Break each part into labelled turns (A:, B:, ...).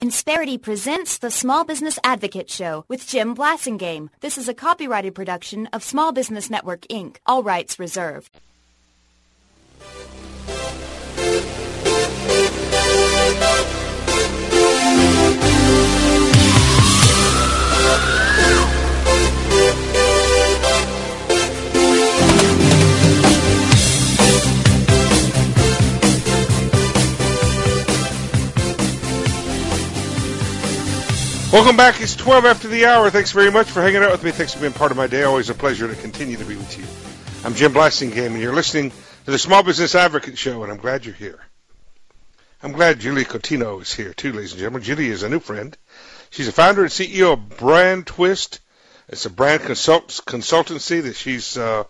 A: Insperity presents the Small Business Advocate Show with Jim Blasingame. This is a copyrighted production of Small Business Network, Inc., all rights reserved.
B: Welcome back. It's 12 after the hour. Thanks very much for hanging out with me. Thanks for being part of my day. Always a pleasure to continue to be with you. I'm Jim Blasingame, and you're listening to the Small Business Advocate Show, and I'm glad you're here. I'm glad Julie Coutinho is here, too, ladies and gentlemen. Julie is a new friend. She's the founder and CEO of Brand Twist. It's a brand consultancy that she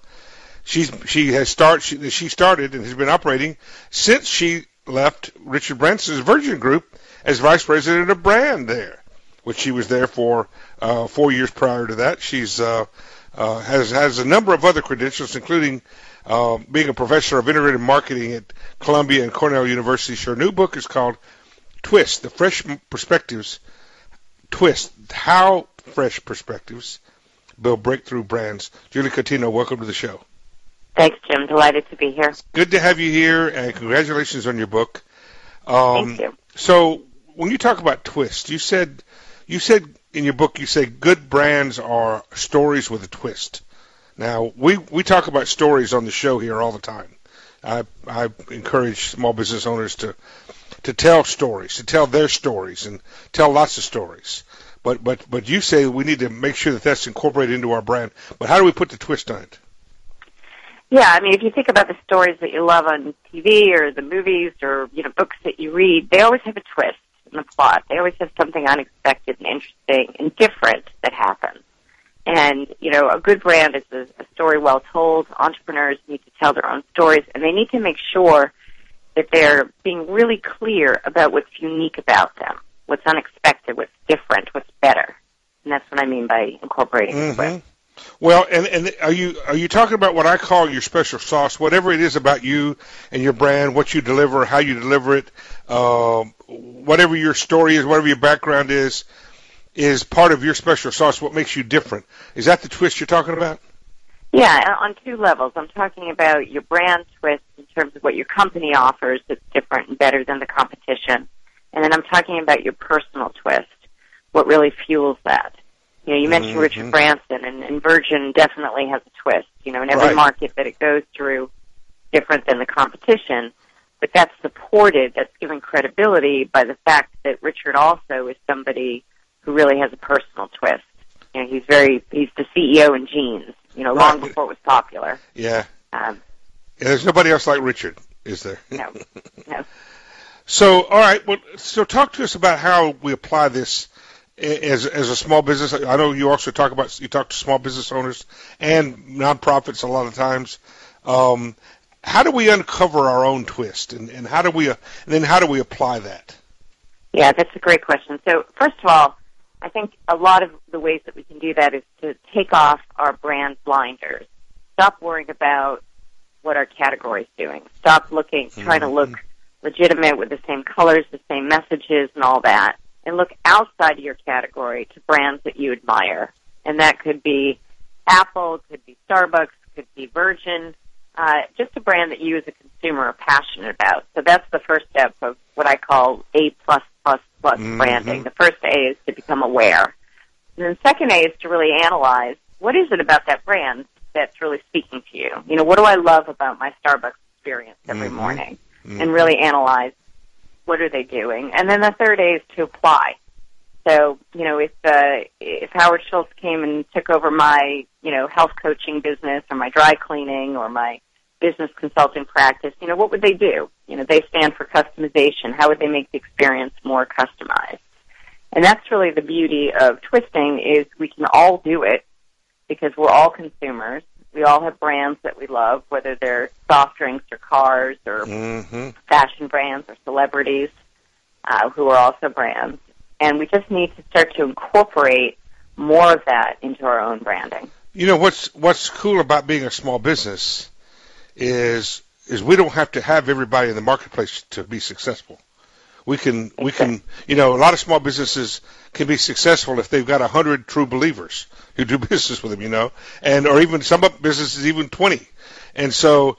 B: started and has been operating since she left Richard Branson's Virgin Group as vice president of brand there, which she was there for 4 years prior to that. She's has a number of other credentials, including being a professor of integrated marketing at Columbia and Cornell University. Her new book is called Twist, The Fresh Perspectives. Twist, How Fresh Perspectives Build Breakthrough Brands. Julie Coutinho, welcome to the show.
C: Thanks, Jim. Delighted to be here.
B: Good to have you here, and congratulations on your book.
C: Thank you.
B: So when you talk about Twist, you said in your book, you say good brands are stories with a twist. Now, we talk about stories on the show here all the time. I encourage small business owners to tell stories, to tell their stories, and tell lots of stories. But you say we need to make sure that that's incorporated into our brand. But how do we put the twist on it?
C: Yeah, I mean, if you think about the stories that you love on TV or the movies or, books that you read, they always have a twist in the plot. They always have something unexpected and interesting and different that happens. And, a good brand is a story well told. Entrepreneurs need to tell their own stories, and they need to make sure that they're being really clear about what's unique about them, what's unexpected, what's different, what's better. And that's what I mean by incorporating the twist.
B: Well, and are you talking about what I call your special sauce, whatever it is about you and your brand, what you deliver, how you deliver it, whatever your story is, whatever your background is part of your special sauce, what makes you different. Is that the twist you're talking about?
C: Yeah, on two levels. I'm talking about your brand twist in terms of what your company offers that's different and better than the competition. And then I'm talking about your personal twist, what really fuels that. You mentioned Richard Branson, and Virgin definitely has a twist. In every market that it goes through, different than the competition, but that's supported, that's given credibility by the fact that Richard also is somebody who really has a personal twist. He's the CEO in jeans, long before it was popular.
B: Yeah. There's nobody else like Richard, is there?
C: No.
B: So, all right, so talk to us about how we apply this as a small business. I know you also talk to small business owners and nonprofits a lot of times. How do we uncover our own twist, and how do we apply that? Yeah,
C: that's a great question. So first of all, I think a lot of the ways that we can do that is to take off our brand blinders. Stop worrying about what our category is doing. Stop trying to look legitimate with the same colors, the same messages, and all that. And look outside of your category to brands that you admire. And that could be Apple, could be Starbucks, could be Virgin, just a brand that you as a consumer are passionate about. So that's the first step of what I call A++ branding. The first A is to become aware. And then the second A is to really analyze what is it about that brand that's really speaking to you. What do I love about my Starbucks experience every morning? And really analyze what are they doing? And then the third A is to apply. So, if Howard Schultz came and took over my, health coaching business or my dry cleaning or my business consulting practice, what would they do? They stand for customization. How would they make the experience more customized? And that's really the beauty of twisting is we can all do it because we're all consumers. We all have brands that we love, whether they're soft drinks or cars or fashion brands or celebrities who are also brands. And we just need to start to incorporate more of that into our own branding.
B: What's cool about being a small business is we don't have to have everybody in the marketplace to be successful. We can, a lot of small businesses can be successful if they've got 100 true believers who do business with them, or even some businesses, even 20. And so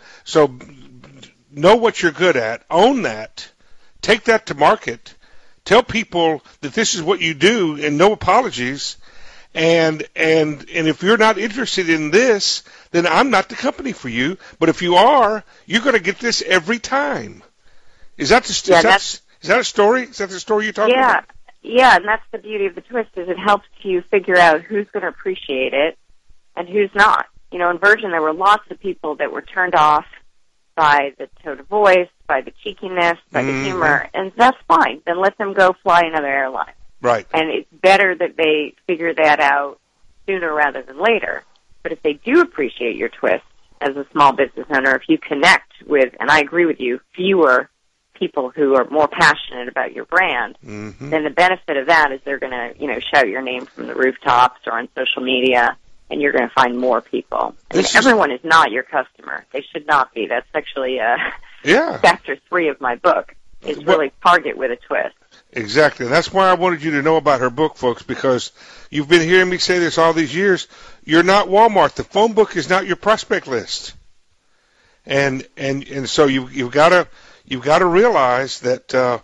B: know what you're good at, own that, take that to market, tell people that this is what you do, and no apologies. And if you're not interested in this, then I'm not the company for you. But if you are, you're going to get this every time. Is that a story? Is that the story you're talking about?
C: Yeah, and that's the beauty of the twist, is it helps you figure out who's going to appreciate it and who's not. In Virgin, there were lots of people that were turned off by the tone of voice, by the cheekiness, by the humor, and that's fine. Then let them go fly another airline.
B: Right.
C: And it's better that they figure that out sooner rather than later. But if they do appreciate your twist as a small business owner, if you connect with, and I agree with you, fewer people who are more passionate about your brand, then the benefit of that is they're going to, shout your name from the rooftops or on social media, and you're going to find more people. Everyone is not your customer. They should not be. That's actually chapter 3 of my book, is really target with a twist.
B: Exactly. And that's why I wanted you to know about her book, folks, because you've been hearing me say this all these years. You're not Walmart. The phone book is not your prospect list. And so you've got to realize that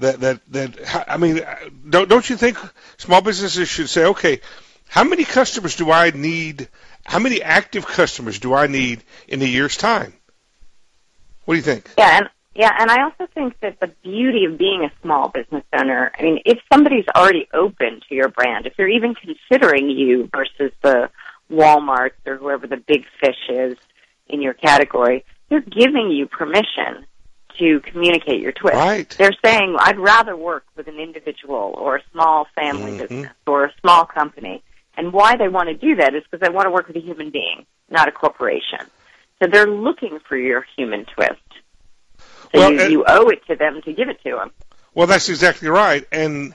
B: I mean, don't you think small businesses should say, okay, how many customers do I need? How many active customers do I need in a year's time? What do you think?
C: Yeah, and I also think that the beauty of being a small business owner, I mean, if somebody's already open to your brand, if they're even considering you versus the Walmarts or whoever the big fish is in your category, they're giving you permission to communicate your twist.
B: Right.
C: They're saying, I'd rather work with an individual or a small family business or a small company. And why they want to do that is because they want to work with a human being, not a corporation. So they're looking for your human twist. So you owe it to them to give it to them.
B: Well, that's exactly right. And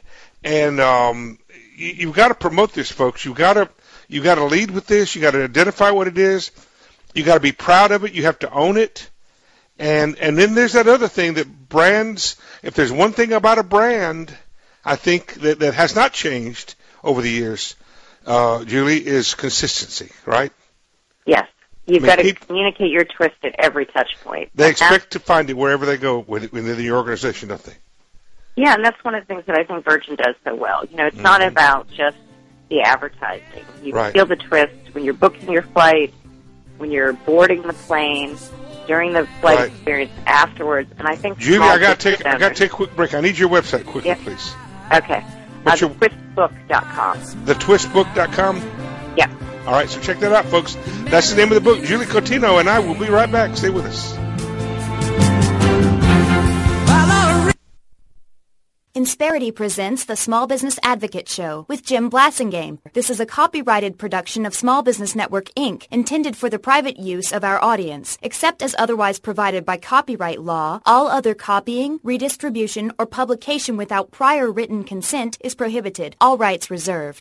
B: you've got to promote this, folks. You've got to lead with this. You've got to identify what it is. You've got to be proud of it. You have to own it. And then there's that other thing that brands, if there's one thing about a brand, I think that has not changed over the years, Julie, is consistency, right?
C: Yes. You've got to communicate your twist at every touch point.
B: They expect to find it wherever they go within the organization, don't they?
C: Yeah, and that's one of the things that I think Virgin does so well. It's not about just the advertising. You feel the twist when you're booking your flight, when you're boarding the plane, during the flight experience, afterwards. And I think
B: Julie, I got to take a quick break. I need your website quickly, please.
C: Okay. TheTwistBook.com.
B: TheTwistBook.com?
C: Yeah.
B: All right, so check that out, folks. That's the name of the book. Julie Cotino and I will be right back. Stay with us.
A: Insperity presents the Small Business Advocate Show with Jim Blasingame. This is a copyrighted production of Small Business Network, Inc., intended for the private use of our audience. Except as otherwise provided by copyright law, all other copying, redistribution, or publication without prior written consent is prohibited. All rights reserved.